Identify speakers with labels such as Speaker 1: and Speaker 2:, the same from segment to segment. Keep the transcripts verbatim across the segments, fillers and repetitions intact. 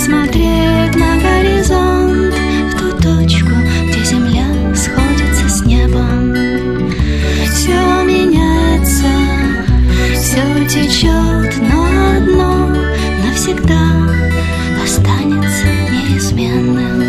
Speaker 1: смотреть на горизонт, в ту точку, где земля сходится с небом. Все меняется, все течет, но одно навсегда останется неизменным.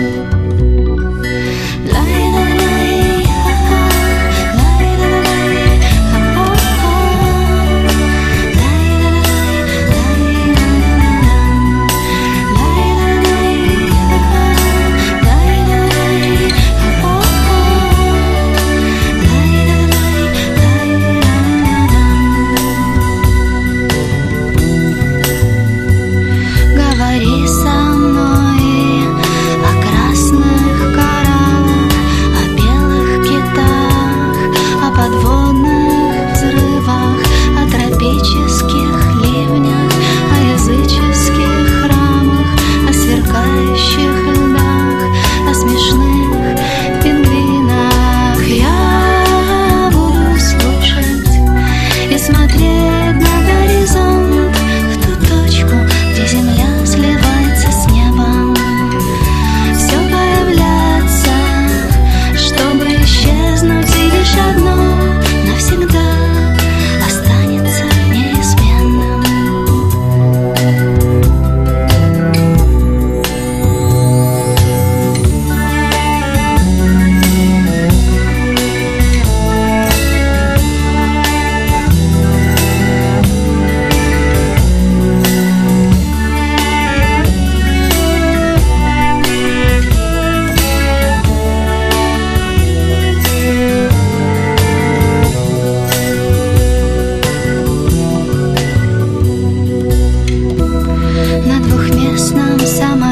Speaker 1: Говори со мной о красных кораллах, о белых китах, о подводных взрывах, о тропических ливнях, о языческих храмах, о сверкающих льдах, о смешных пингвинах. Я буду слушать и смотреть на горизонт, в ту точку, где земля сливается с небом. Все появляется, чтобы исчезнуть, и лишь одно навсегда останется неизменным. На двухместном самолете